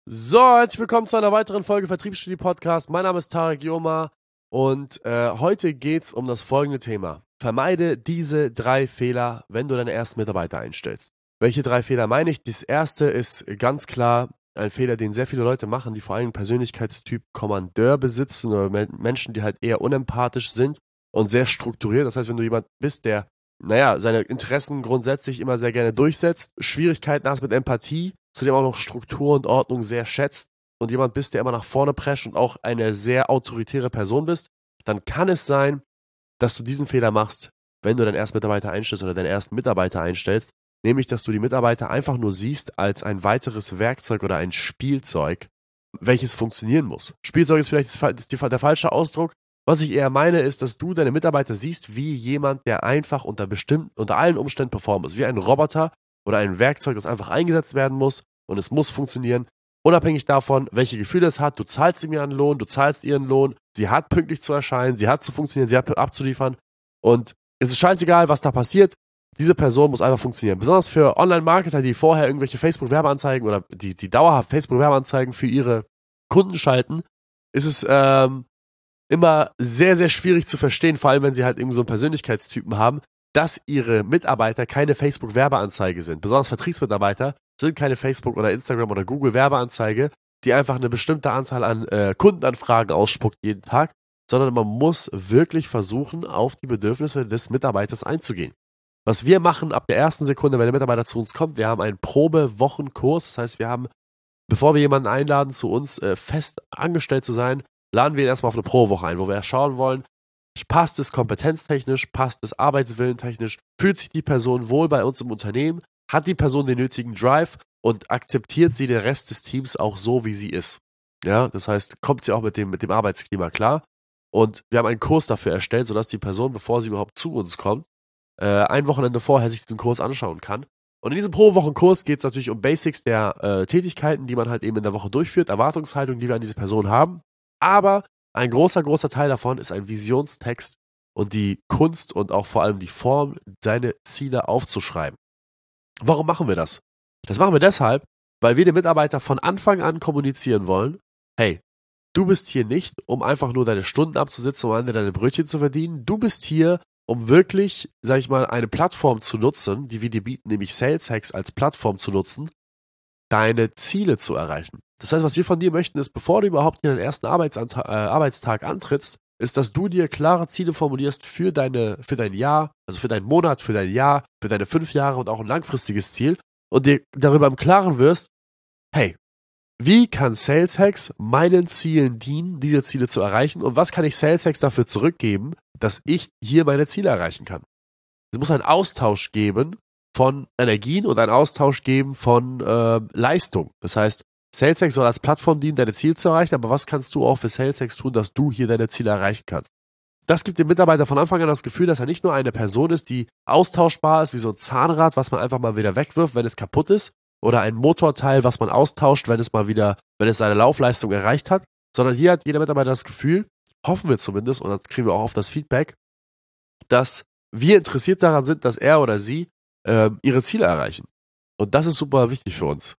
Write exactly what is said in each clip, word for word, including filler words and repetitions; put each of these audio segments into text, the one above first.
So, herzlich willkommen zu einer weiteren Folge Vertriebsstudie Podcast. Mein Name ist Tarek Joma und äh, heute geht es um das folgende Thema. Vermeide diese drei Fehler, wenn du deine ersten Mitarbeiter einstellst. Welche drei Fehler meine ich? Das erste ist ganz klar ein Fehler, den sehr viele Leute machen, die vor allem Persönlichkeitstyp Kommandeur besitzen oder Menschen, die halt eher unempathisch sind und sehr strukturiert. Das heißt, wenn du jemand bist, der, naja, seine Interessen grundsätzlich immer sehr gerne durchsetzt, Schwierigkeiten hast mit Empathie, zudem auch noch Struktur und Ordnung sehr schätzt und jemand bist, der immer nach vorne prescht und auch eine sehr autoritäre Person bist, dann kann es sein, dass du diesen Fehler machst, wenn du deinen ersten Mitarbeiter einstellst oder deinen ersten Mitarbeiter einstellst, nämlich, dass du die Mitarbeiter einfach nur siehst als ein weiteres Werkzeug oder ein Spielzeug, welches funktionieren muss. Spielzeug ist vielleicht der falsche Ausdruck. Was ich eher meine, ist, dass du deine Mitarbeiter siehst wie jemand, der einfach unter bestimmten, unter allen Umständen performen muss, wie ein Roboter oder ein Werkzeug, das einfach eingesetzt werden muss und es muss funktionieren, unabhängig davon, welche Gefühle es hat. Du zahlst ihm ihren Lohn, du zahlst ihren Lohn, sie hat pünktlich zu erscheinen, sie hat zu funktionieren, sie hat abzuliefern und es ist scheißegal, was da passiert. Diese Person muss einfach funktionieren. Besonders für Online-Marketer, die vorher irgendwelche Facebook-Werbeanzeigen oder die, die dauerhaft Facebook-Werbeanzeigen für ihre Kunden schalten, ist es ähm, immer sehr, sehr schwierig zu verstehen, vor allem wenn sie halt irgendwie so einen Persönlichkeitstypen haben, dass ihre Mitarbeiter keine Facebook-Werbeanzeige sind. Besonders Vertriebsmitarbeiter sind keine Facebook- oder Instagram- oder Google-Werbeanzeige, die einfach eine bestimmte Anzahl an äh, Kundenanfragen ausspuckt jeden Tag, sondern man muss wirklich versuchen, auf die Bedürfnisse des Mitarbeiters einzugehen. Was wir machen ab der ersten Sekunde, wenn der Mitarbeiter zu uns kommt, wir haben einen Probe-Wochenkurs. Das heißt, wir haben, bevor wir jemanden einladen, zu uns äh, fest angestellt zu sein, laden wir ihn erstmal auf eine Probewoche ein, wo wir schauen wollen, passt es kompetenztechnisch, passt es arbeitswillentechnisch, fühlt sich die Person wohl bei uns im Unternehmen, hat die Person den nötigen Drive und akzeptiert sie den Rest des Teams auch so, wie sie ist. Ja, das heißt, kommt sie auch mit dem, mit dem Arbeitsklima klar. Und wir haben einen Kurs dafür erstellt, sodass die Person, bevor sie überhaupt zu uns kommt, äh, ein Wochenende vorher sich diesen Kurs anschauen kann. Und in diesem Pro-Wochen-Kurs geht es natürlich um Basics der äh, Tätigkeiten, die man halt eben in der Woche durchführt, Erwartungshaltung, die wir an diese Person haben. Aber ein großer, großer Teil davon ist ein Visionstext und die Kunst und auch vor allem die Form, seine Ziele aufzuschreiben. Warum machen wir das? Das machen wir deshalb, weil wir den Mitarbeiter von Anfang an kommunizieren wollen, hey, du bist hier nicht, um einfach nur deine Stunden abzusitzen, um am Ende deine Brötchen zu verdienen. Du bist hier, um wirklich, sag ich mal, eine Plattform zu nutzen, die wir dir bieten, nämlich Sales Hacks als Plattform zu nutzen, deine Ziele zu erreichen. Das heißt, was wir von dir möchten, ist, bevor du überhaupt in deinen ersten Arbeitsanta- äh, Arbeitstag antrittst, ist, dass du dir klare Ziele formulierst für deine, für dein Jahr, also für deinen Monat, für dein Jahr, für deine fünf Jahre und auch ein langfristiges Ziel und dir darüber im Klaren wirst, hey, wie kann Sales Hacks meinen Zielen dienen, diese Ziele zu erreichen und was kann ich Sales Hacks dafür zurückgeben, dass ich hier meine Ziele erreichen kann? Es muss einen Austausch geben von Energien und einen Austausch geben von äh, Leistung. Das heißt, Sales Hacks soll als Plattform dienen, deine Ziele zu erreichen, aber was kannst du auch für Sales Hacks tun, dass du hier deine Ziele erreichen kannst? Das gibt dem Mitarbeiter von Anfang an das Gefühl, dass er nicht nur eine Person ist, die austauschbar ist, wie so ein Zahnrad, was man einfach mal wieder wegwirft, wenn es kaputt ist, oder ein Motorteil, was man austauscht, wenn es mal wieder, wenn es seine Laufleistung erreicht hat, sondern hier hat jeder Mitarbeiter das Gefühl, hoffen wir zumindest, und das kriegen wir auch auf das Feedback, dass wir interessiert daran sind, dass er oder sie äh, ihre Ziele erreichen. Und das ist super wichtig für uns.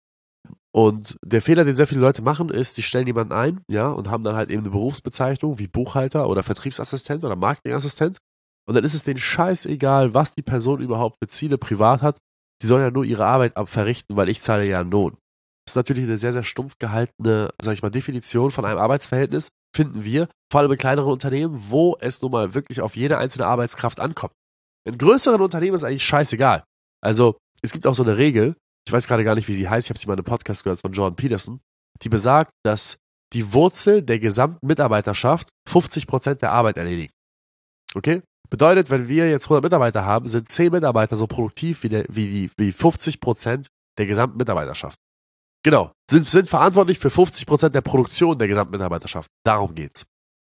Und der Fehler, den sehr viele Leute machen, ist, die stellen jemanden ein, ja, und haben dann halt eben eine Berufsbezeichnung wie Buchhalter oder Vertriebsassistent oder Marketingassistent. Und dann ist es denen scheißegal, was die Person überhaupt für Ziele privat hat. Die sollen ja nur ihre Arbeit abverrichten, weil ich zahle ja einen Lohn. Das ist natürlich eine sehr, sehr stumpf gehaltene, sag ich mal, Definition von einem Arbeitsverhältnis, finden wir, vor allem in kleineren Unternehmen, wo es nun mal wirklich auf jede einzelne Arbeitskraft ankommt. In größeren Unternehmen ist eigentlich scheißegal. Also, es gibt auch so eine Regel, ich weiß gerade gar nicht, wie sie heißt, ich habe sie mal in einem Podcast gehört von Jordan Peterson, die besagt, dass die Wurzel der gesamten Mitarbeiterschaft fünfzig Prozent der Arbeit erledigen. Okay? Bedeutet, wenn wir jetzt hundert Mitarbeiter haben, sind zehn Mitarbeiter so produktiv wie, der, wie, die, wie fünfzig Prozent der gesamten Mitarbeiterschaft. Genau, sind, sind verantwortlich für fünfzig Prozent der Produktion der gesamten Mitarbeiterschaft. Darum geht's.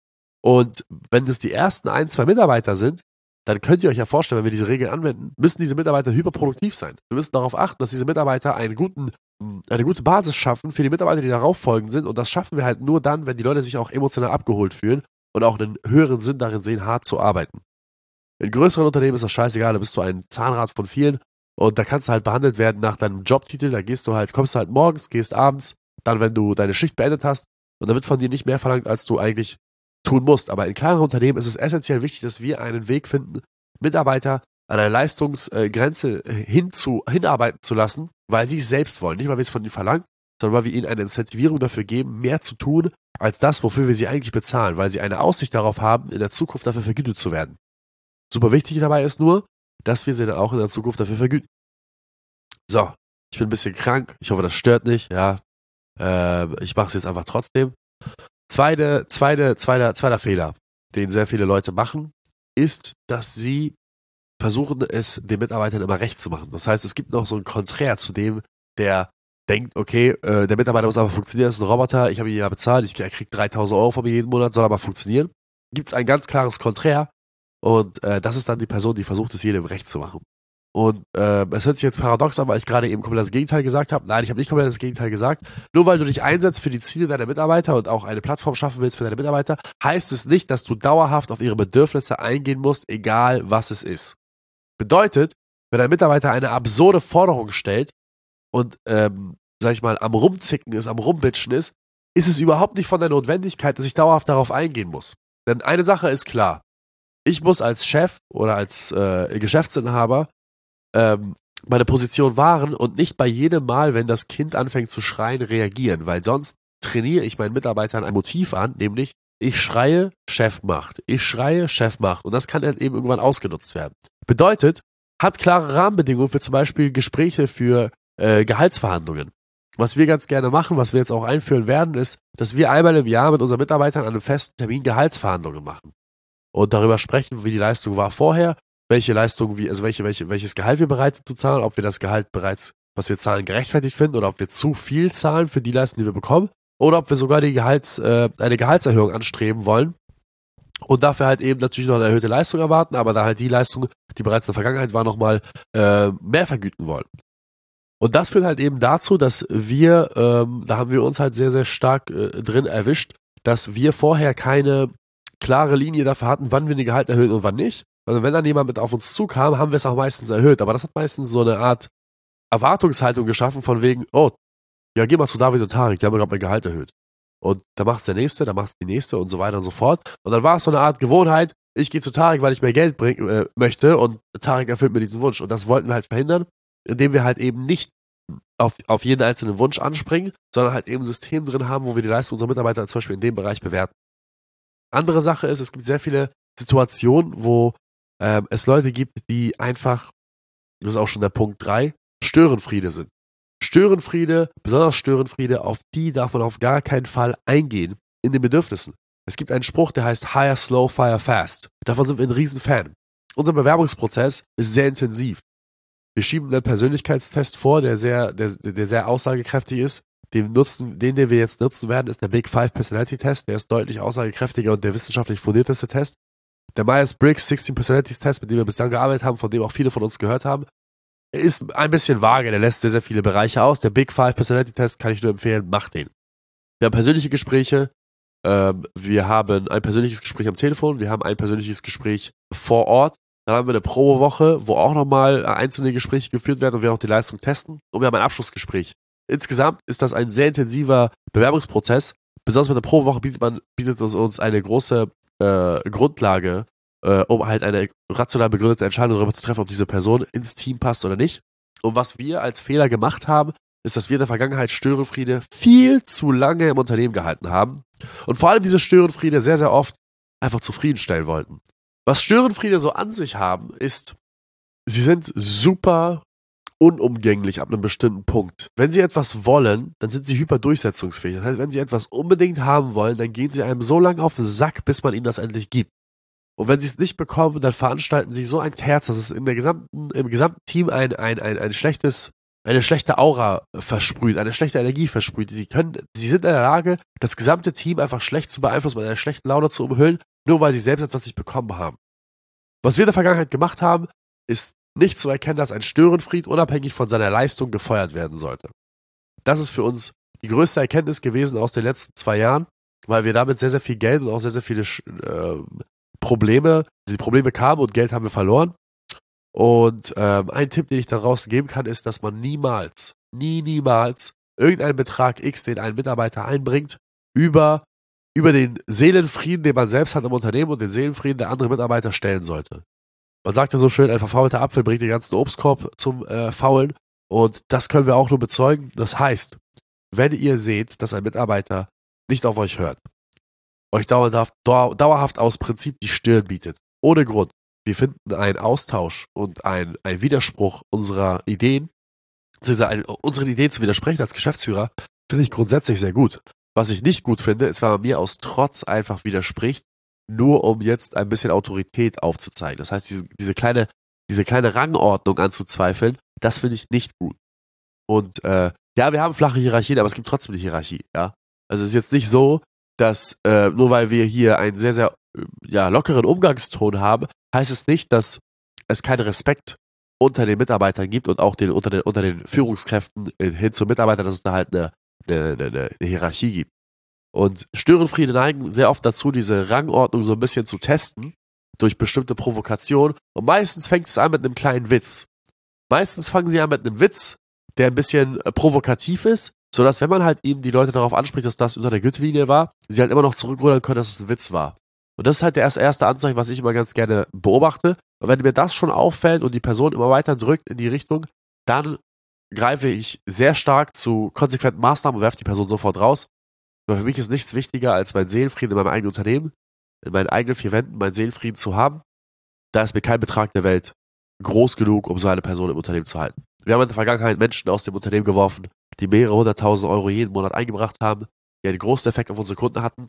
Und wenn es die ersten ein, zwei Mitarbeiter sind, dann könnt ihr euch ja vorstellen, wenn wir diese Regeln anwenden, müssen diese Mitarbeiter hyperproduktiv sein. Wir müssen darauf achten, dass diese Mitarbeiter einen guten, eine gute Basis schaffen für die Mitarbeiter, die darauf folgend sind. Und das schaffen wir halt nur dann, wenn die Leute sich auch emotional abgeholt fühlen und auch einen höheren Sinn darin sehen, hart zu arbeiten. In größeren Unternehmen ist das scheißegal, da bist du ein Zahnrad von vielen und da kannst du halt behandelt werden nach deinem Jobtitel. Da gehst du halt, kommst du halt morgens, gehst abends, dann, wenn du deine Schicht beendet hast. Und dann wird von dir nicht mehr verlangt, als du eigentlich tun musst. Aber in kleineren Unternehmen ist es essentiell wichtig, dass wir einen Weg finden, Mitarbeiter an eine Leistungsgrenze hinzu, hinarbeiten zu lassen, weil sie es selbst wollen. Nicht, weil wir es von ihnen verlangen, sondern weil wir ihnen eine Incentivierung dafür geben, mehr zu tun, als das, wofür wir sie eigentlich bezahlen, weil sie eine Aussicht darauf haben, in der Zukunft dafür vergütet zu werden. Super wichtig dabei ist nur, dass wir sie dann auch in der Zukunft dafür vergüten. So, ich bin ein bisschen krank, ich hoffe, das stört nicht, ja. Äh, ich mache es jetzt einfach trotzdem. Zweite, zweite, zweiter, zweiter Fehler, den sehr viele Leute machen, ist, dass sie versuchen, es den Mitarbeitern immer recht zu machen. Das heißt, es gibt noch so ein Konträr zu dem, der denkt, okay, äh, der Mitarbeiter muss aber funktionieren, das ist ein Roboter, ich habe ihn ja bezahlt, ich, er kriegt dreitausend Euro von mir jeden Monat, soll aber funktionieren. Gibt es ein ganz klares Konträr und äh, das ist dann die Person, die versucht, es jedem recht zu machen. Und äh, es hört sich jetzt paradox an, weil ich gerade eben komplett das Gegenteil gesagt habe. Nein, ich habe nicht komplett das Gegenteil gesagt. Nur weil du dich einsetzt für die Ziele deiner Mitarbeiter und auch eine Plattform schaffen willst für deine Mitarbeiter, heißt es nicht, dass du dauerhaft auf ihre Bedürfnisse eingehen musst, egal was es ist. Bedeutet, wenn ein Mitarbeiter eine absurde Forderung stellt und, ähm, sag ich mal, am Rumzicken ist, am Rumbitschen ist, ist es überhaupt nicht von der Notwendigkeit, dass ich dauerhaft darauf eingehen muss. Denn eine Sache ist klar. Ich muss als Chef oder als äh, Geschäftsinhaber ähm, meine Position wahren und nicht bei jedem Mal, wenn das Kind anfängt zu schreien, reagieren, weil sonst trainiere ich meinen Mitarbeitern ein Motiv an, nämlich ich schreie, Chef macht. Ich schreie, Chef macht. Und das kann halt eben irgendwann ausgenutzt werden. Bedeutet, hat klare Rahmenbedingungen für zum Beispiel Gespräche für äh, Gehaltsverhandlungen. Was wir ganz gerne machen, was wir jetzt auch einführen werden, ist, dass wir einmal im Jahr mit unseren Mitarbeitern an einem festen Termin Gehaltsverhandlungen machen. Und darüber sprechen, wie die Leistung war vorher, welche Leistung, wie, also welche, welche, welches Gehalt wir bereit sind zu zahlen, ob wir das Gehalt bereits, was wir zahlen, gerechtfertigt finden oder ob wir zu viel zahlen für die Leistung, die wir bekommen, oder ob wir sogar die Gehalts, äh, eine Gehaltserhöhung anstreben wollen und dafür halt eben natürlich noch eine erhöhte Leistung erwarten, aber da halt die Leistung, die bereits in der Vergangenheit war, nochmal äh, mehr vergüten wollen. Und das führt halt eben dazu, dass wir, ähm, da haben wir uns halt sehr, sehr stark äh, drin erwischt, dass wir vorher keine klare Linie dafür hatten, wann wir ein Gehalt erhöhen und wann nicht. Also wenn dann jemand mit auf uns zukam, haben wir es auch meistens erhöht. Aber das hat meistens so eine Art Erwartungshaltung geschaffen von wegen, oh, ja, geh mal zu David und Tarek, die haben gerade mein Gehalt erhöht. Und da macht's der Nächste, da macht's die Nächste und so weiter und so fort. Und dann war es so eine Art Gewohnheit, ich gehe zu Tarek, weil ich mehr Geld bring, äh, möchte und Tarek erfüllt mir diesen Wunsch. Und das wollten wir halt verhindern, indem wir halt eben nicht auf, auf jeden einzelnen Wunsch anspringen, sondern halt eben ein System drin haben, wo wir die Leistung unserer Mitarbeiter zum Beispiel in dem Bereich bewerten. Andere Sache ist, es gibt sehr viele Situationen, wo ähm, es Leute gibt, die einfach, das ist auch schon der Punkt drei, Störenfriede sind. Störenfriede, besonders Störenfriede, auf die darf man auf gar keinen Fall eingehen in den Bedürfnissen. Es gibt einen Spruch, der heißt Hire slow, fire fast. Davon sind wir ein Riesenfan. Unser Bewerbungsprozess ist sehr intensiv. Wir schieben einen Persönlichkeitstest vor, der sehr, der, der sehr aussagekräftig ist. Den, nutzen, den, den wir jetzt nutzen werden, ist der Big Five Personality Test. Der ist deutlich aussagekräftiger und der wissenschaftlich fundierteste Test. Der Myers-Briggs sechzehn Personalities Test, mit dem wir bislang gearbeitet haben, von dem auch viele von uns gehört haben, ist ein bisschen vage. Der lässt sehr, sehr viele Bereiche aus. Der Big Five Personality Test kann ich nur empfehlen, macht den. Wir haben persönliche Gespräche. Ähm, wir haben ein persönliches Gespräch am Telefon. Wir haben ein persönliches Gespräch vor Ort. Dann haben wir eine Probewoche, wo auch nochmal einzelne Gespräche geführt werden und wir auch die Leistung testen. Und wir haben ein Abschlussgespräch. Insgesamt ist das ein sehr intensiver Bewerbungsprozess. Besonders mit der Probewoche bietet man bietet es uns eine große äh, Grundlage, äh, um halt eine rational begründete Entscheidung darüber zu treffen, ob diese Person ins Team passt oder nicht. Und was wir als Fehler gemacht haben, ist, dass wir in der Vergangenheit Störenfriede viel zu lange im Unternehmen gehalten haben und vor allem diese Störenfriede sehr, sehr oft einfach zufriedenstellen wollten. Was Störenfriede so an sich haben, ist, sie sind super unumgänglich ab einem bestimmten Punkt. Wenn sie etwas wollen, dann sind sie hyperdurchsetzungsfähig. Das heißt, wenn sie etwas unbedingt haben wollen, dann gehen sie einem so lange auf den Sack, bis man ihnen das endlich gibt. Und wenn sie es nicht bekommen, dann veranstalten sie so ein Terz, dass es in der gesamten, im gesamten Team ein, ein, ein, ein schlechtes, eine schlechte Aura versprüht, eine schlechte Energie versprüht. Sie können, sie sind in der Lage, das gesamte Team einfach schlecht zu beeinflussen, mit einer schlechten Laune zu umhüllen, nur weil sie selbst etwas nicht bekommen haben. Was wir in der Vergangenheit gemacht haben, ist nicht zu erkennen, dass ein Störenfried unabhängig von seiner Leistung gefeuert werden sollte. Das ist für uns die größte Erkenntnis gewesen aus den letzten zwei Jahren, weil wir damit sehr, sehr viel Geld und auch sehr, sehr viele äh, Probleme, die Probleme kamen und Geld haben wir verloren. Und ähm, ein Tipp, den ich daraus geben kann, ist, dass man niemals, nie, niemals irgendeinen Betrag X, den ein Mitarbeiter einbringt, über, über den Seelenfrieden, den man selbst hat im Unternehmen und den Seelenfrieden der anderen Mitarbeiter stellen sollte. Man sagt ja so schön, ein verfaulter Apfel bringt den ganzen Obstkorb zum äh, Faulen und das können wir auch nur bezeugen. Das heißt, wenn ihr seht, dass ein Mitarbeiter nicht auf euch hört, euch dauerhaft, dau- dauerhaft aus Prinzip die Stirn bietet, ohne Grund, wir finden einen Austausch und einen Widerspruch unserer Ideen, beziehungsweise ein, unseren Ideen zu widersprechen als Geschäftsführer, finde ich grundsätzlich sehr gut. Was ich nicht gut finde, ist, wenn man mir aus Trotz einfach widerspricht, nur um jetzt ein bisschen Autorität aufzuzeigen. Das heißt, diese, diese, kleine, diese kleine Rangordnung anzuzweifeln, das finde ich nicht gut. Und äh, ja, wir haben flache Hierarchien, aber es gibt trotzdem eine Hierarchie. Ja? Also es ist jetzt nicht so, dass äh, nur weil wir hier einen sehr, sehr äh, ja, lockeren Umgangston haben, heißt es nicht, dass es keinen Respekt unter den Mitarbeitern gibt und auch den, unter, den, unter den Führungskräften hin zum Mitarbeiter, dass es da halt eine, eine, eine, eine Hierarchie gibt. Und Störenfriede neigen sehr oft dazu, diese Rangordnung so ein bisschen zu testen durch bestimmte Provokationen. Und meistens fängt es an mit einem kleinen Witz. Meistens fangen sie an mit einem Witz, der ein bisschen äh, provokativ ist, sodass, wenn man halt eben die Leute darauf anspricht, dass das unter der Gürtellinie war, sie halt immer noch zurückrudern können, dass es ein Witz war. Und das ist halt der erste, erste Anzeichen, was ich immer ganz gerne beobachte. Und wenn mir das schon auffällt und die Person immer weiter drückt in die Richtung, dann greife ich sehr stark zu konsequenten Maßnahmen und werfe die Person sofort raus. Aber für mich ist nichts wichtiger, als meinen Seelenfrieden in meinem eigenen Unternehmen, in meinen eigenen vier Wänden, meinen Seelenfrieden zu haben. Da ist mir kein Betrag der Welt groß genug, um so eine Person im Unternehmen zu halten. Wir haben in der Vergangenheit Menschen aus dem Unternehmen geworfen, die mehrere hunderttausend Euro jeden Monat eingebracht haben, die einen großen Effekt auf unsere Kunden hatten.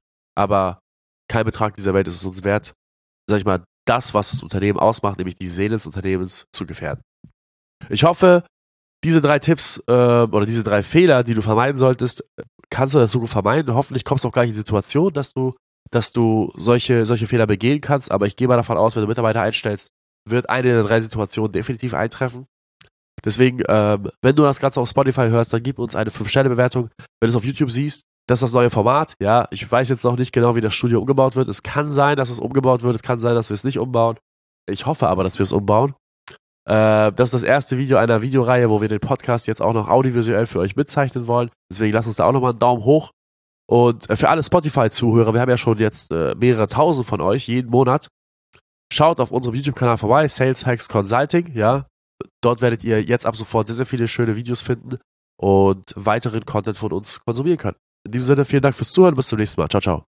Aber kein Betrag dieser Welt ist es uns wert, sag ich mal, das, was das Unternehmen ausmacht, nämlich die Seele des Unternehmens, zu gefährden. Ich hoffe, diese drei Tipps äh, oder diese drei Fehler, die du vermeiden solltest, kannst du in der Zukunft vermeiden. Hoffentlich kommst du auch gleich in die Situation, dass du, dass du solche, solche Fehler begehen kannst. Aber ich gehe mal davon aus, wenn du Mitarbeiter einstellst, wird eine der drei Situationen definitiv eintreffen. Deswegen, ähm, wenn du das Ganze auf Spotify hörst, dann gib uns eine fünf Sterne Bewertung. Wenn du es auf YouTube siehst, das ist das neue Format. Ja, ich weiß jetzt noch nicht genau, wie das Studio umgebaut wird. Es kann sein, dass es umgebaut wird. Es kann sein, dass wir es nicht umbauen. Ich hoffe aber, dass wir es umbauen. Äh, das ist das erste Video einer Videoreihe, wo wir den Podcast jetzt auch noch audiovisuell für euch mitzeichnen wollen. Deswegen lasst uns da auch nochmal einen Daumen hoch. Und äh, für alle Spotify-Zuhörer, wir haben ja schon jetzt äh, mehrere tausend von euch jeden Monat. Schaut auf unserem YouTube-Kanal vorbei, Sales Hacks Consulting, ja. Dort werdet ihr jetzt ab sofort sehr, sehr viele schöne Videos finden und weiteren Content von uns konsumieren können. In diesem Sinne, vielen Dank fürs Zuhören, bis zum nächsten Mal. Ciao, ciao.